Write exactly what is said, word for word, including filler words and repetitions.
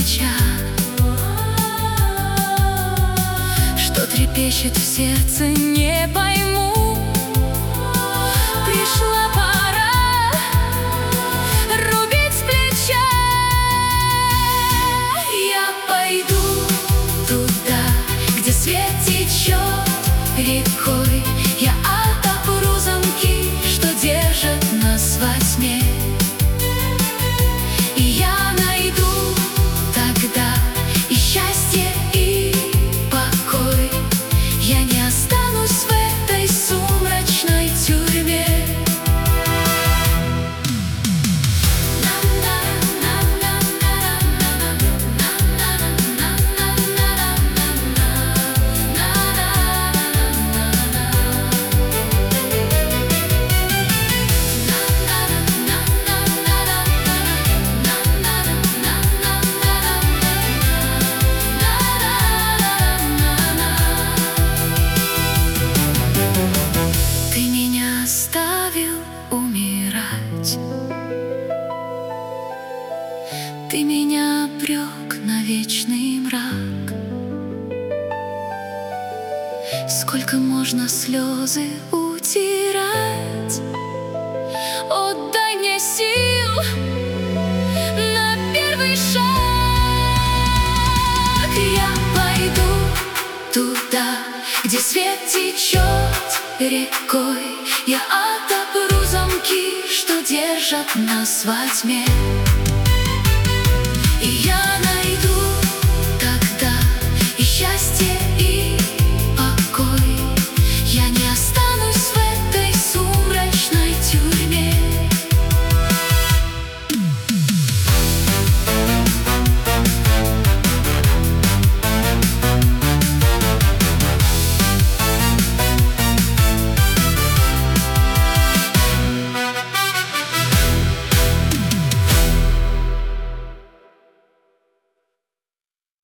свеча, что трепещет в сердце, не пойму. Пришла пора рубить с плеча. Я пойду туда, где свет течет рекой. Я отопру замки, что держат нас во тьме. И я найду тогда и счастье, и покой. Я не останусь в этой сумрачной тюрьме. Ты меня оставил умирать, ты меня обрек на вечный мрак. Сколько можно слезы утирать? Отдай мне сил на первый шаг. Я пойду туда, где свет течет рекой. Я отопру замки, что держат нас во тьме.